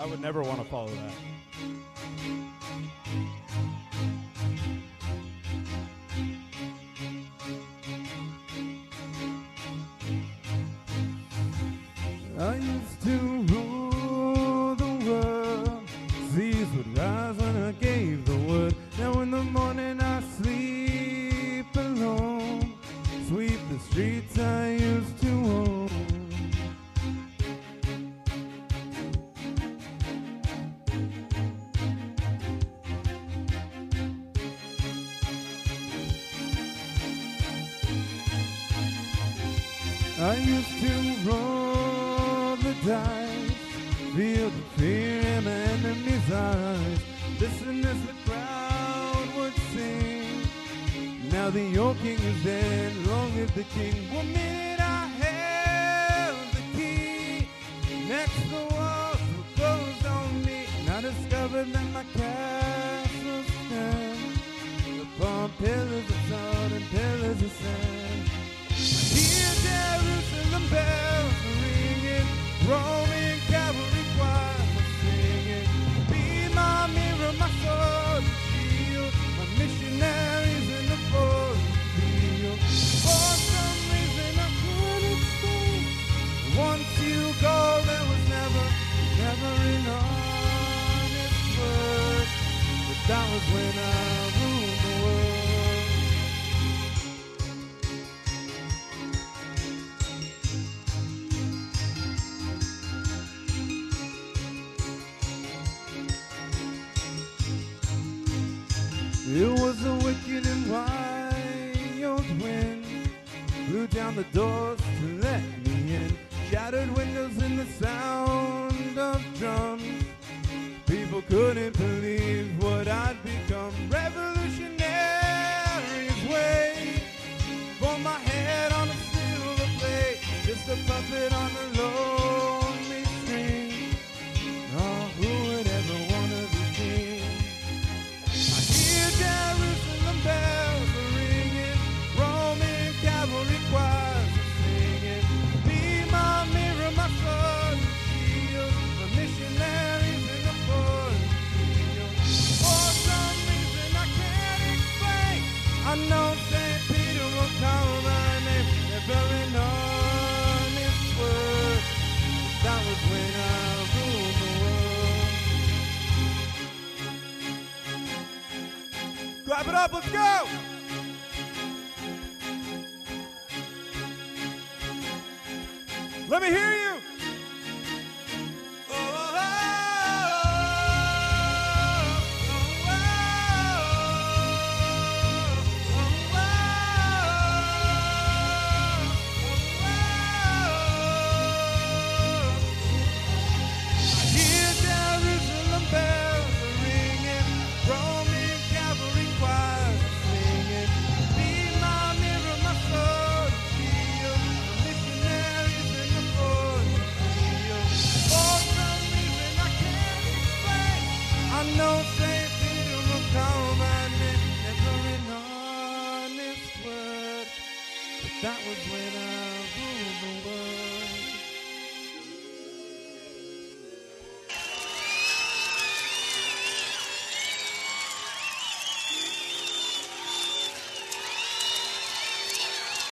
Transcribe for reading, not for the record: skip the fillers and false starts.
I would never want to follow that. I used to rule the world. Seas would rise when I gave the word. Now in the morning I sleep alone. Sweep the streets I used to own. I used to roll the dice, feel the fear in my enemy's eyes. Listen as the crowd would sing. Now the old king is dead, long live the king. 1 minute I held the key. Next the walls were closed on me. And I discovered that my castle stands upon pillars of stone and pillars of sand. Hear Jerusalem bells ringing, Roman cavalry choirs are singing. Be my mirror, my sword and shield, my missionaries in the foreign field. For some reason I couldn't stay. Once you go, there was never an honest word. But that was when I ruled the world. It was a wicked and wild wind, blew down the doors to let me in. Shattered windows and the sound of drums. People couldn't believe what I'd become. Revolutionaries wait for my head on a silver plate, just a puppet on the lonely string. Oh, who would ever want to be king? Jerusalem bells are ringing, Roman cavalry choirs are singing. Be my mirror, my sword and shield, my missionaries in the foreign field. For some reason I can't explain, I know St. Peter will call my name. Never an honest word. That was when I ruled the world. Clap it up, let's go! Let me hear you! No St. Peter will call my name, never an honest word. But that was when I ruled the world.